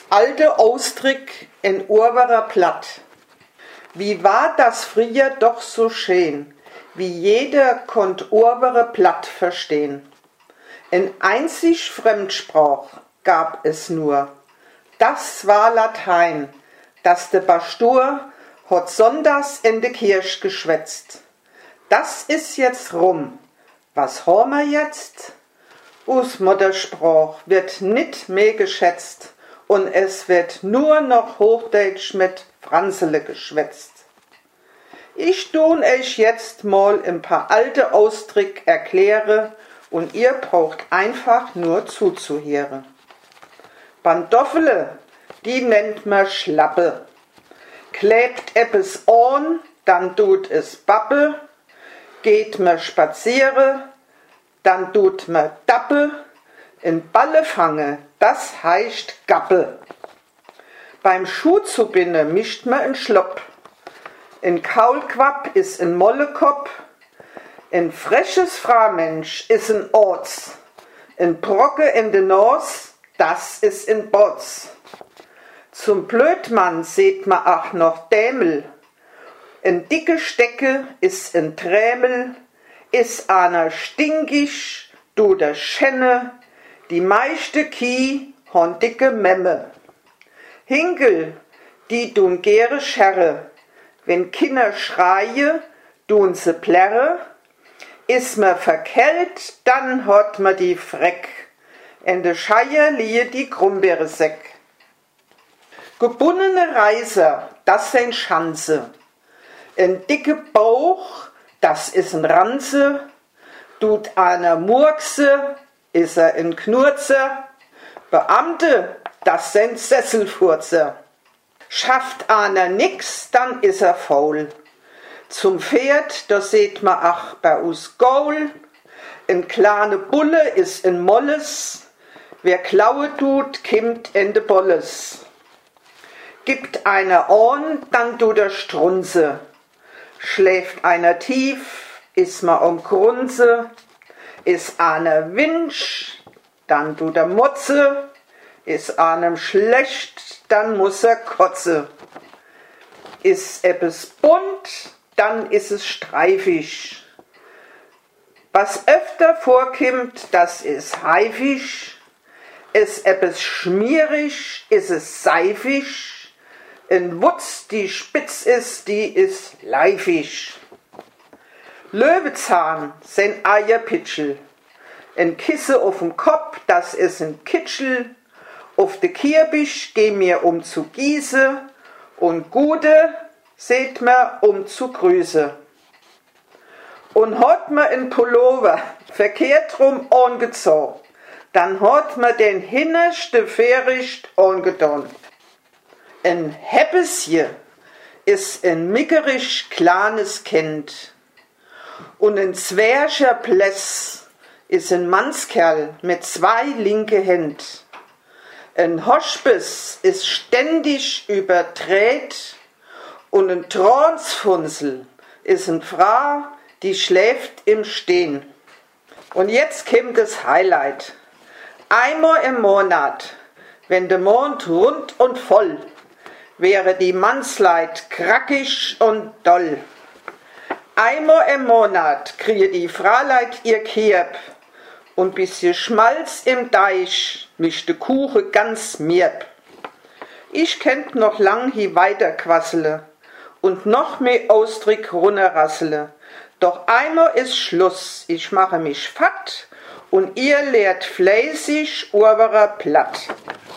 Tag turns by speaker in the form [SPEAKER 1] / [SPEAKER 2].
[SPEAKER 1] Alte Austrick in Urwerer Platt. Wie war das früher doch so schön, wie jeder konnt Urwerer Platt verstehen. In einzig Fremdsprach gab es nur, das war Latein, das de Pastor hat sonntags in de Kirch geschwätzt. Das ist jetzt rum, was haben wir jetzt? Us Muttersprach wird nit mehr geschätzt und es wird nur noch Hochdeutsch mit Franzele geschwätzt. Ich tun euch jetzt mal ein paar alte Ausdrück erkläre und ihr braucht einfach nur zuzuhören. Pantoffele, die nennt man Schlappe. Klebt eppes an, dann tut es Bappe. Geht man spaziere, dann tut man Dappe. In Balle fange, das heißt Gappe. Beim Schuh zu binden mischt man en Schlopp. In Kaulquapp is en Mollekopf. En freches Framensch is en Orts. En Brocke in de Nos, das is en Botz. Zum Blödmann seht ma ach noch Dämel. En dicke Stecke is en Trämel. Is einer stinkig, du der Schenne. Die meiste Kie hon dicke Memme. Hinkel, die tun gere Scherre. Wenn Kinder schreie, tun se plärre. Is me verkellt, dann hot me die Freck. In de Scheier liehe die Grumbeeresäck. Gebundene Reiser, das sind Schanze. En dicke Bauch, das is en Ranze. Tut einer Murkse, is er en Knurzer. Beamte, das sind Sesselfurzer. Schafft einer nix, dann is er faul. Zum Pferd, da seht ma ach bei us Gaul. En kleine Bulle is en Molles. Wer Klaue tut, kimmt in de Bolles. Gibt einer Ohren, dann tut er Strunze. Schläft einer tief, is ma Grunze. Is einer Winsch, dann tut er Motze. Is einem schlecht, dann muss er kotze. Is eppes bunt, dann is es streifig. Was öfter vorkimmt, das is heifig. Is eppes schmierig, is es seifig. En Wutz, die spitz is, die is leifig. Löwezahn, sein Eierpitschel. En Kisse auf'm Kopf, das is en Kitschel. Auf de Kirbisch geh mir zu Gieße und Gude seht mir zu Grüße. Und hat mir in Pullover verkehrt rum angezogen, dann hat mir den hinnerste Fähricht angetan. En Häppesje is en mickerisch kleines Kind und en Zwercher Pless is en Mannskerl mit 2 linke Händ. Ein Hospes ist ständig überdreht und ein Transfunzel ist eine Frau, die schläft im Stehen. Und jetzt kommt das Highlight. Einmal im Monat, wenn der Mond rund und voll, wäre die Mannsleit krackig und doll. Einmal im Monat kriege die Fraleit ihr Kirb und bisschen Schmalz im Deich mischt de Kuche ganz mirb. Ich kennt noch lang hi weiter quassele und noch mehr Ausdruck runterrassele. Doch einmal ist Schluss, ich mache mich fatt und ihr lehrt fleißig Urwerer Platt.